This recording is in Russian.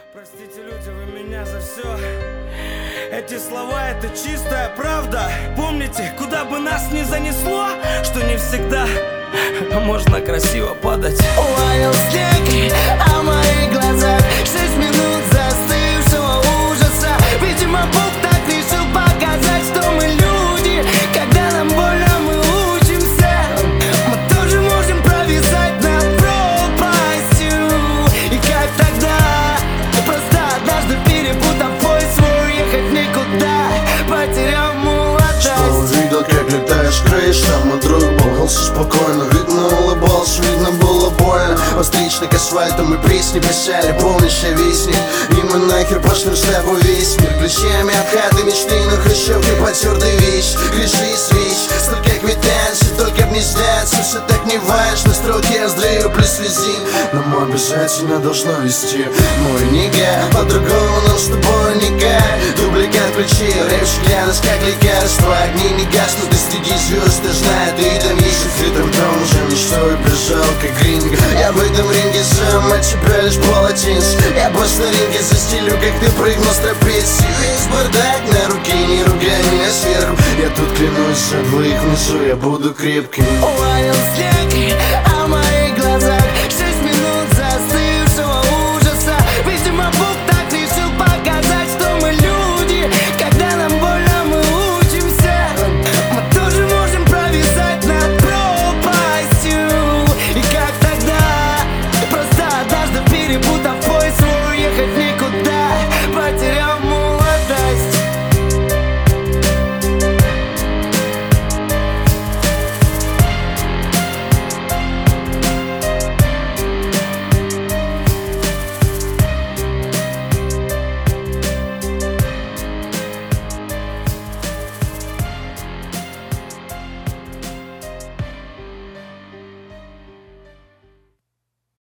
Простите, люди, вы меня за все. Эти слова — это чистая правда. Помните, куда бы нас ни занесло, что не всегда можно красиво падать. Лаял снег, а в моих глазах 6 минут застывшего ужаса. Видимо, Бог так решил показать, что мы люди. Когда нам больно, мы учимся. Мы тоже можем провисать над пропастью. И как тогда, просто однажды перепутав бой свой, ехать никуда, потерял молодость. Что увидел, как летаешь крыш, там мой друг болтался спокойно. Видно, улыбался, видно, было больно. Встречный к асфальту мы песни писали, помнишь, я висник. И мы нахер пошлем с тобой весь мир. Ключами от хаты мечты на хрущевке потертый вещь. Греши, свищ, столько квитанций, только б не сняться. Все так не важно, строки я вздрыю плюс слезин. Но обязательно должно вести мой нига. По-другому нам с тобой никак. Дубликат ключей, рэпчик для нас как лекарство. Огни не гаснут, и среди звезд ты знаю, ты там есть в открытом том же мечтой прижал, как гринго. Я в этом ринге сам, от тебя лишь полотенце. Я по старинке застелю, как ты прыгнул с трапеции. Весь бардак на руке, не ругай меня сверху. Я тут клянусь за двоих внизу, я буду крепким. Лаял снег,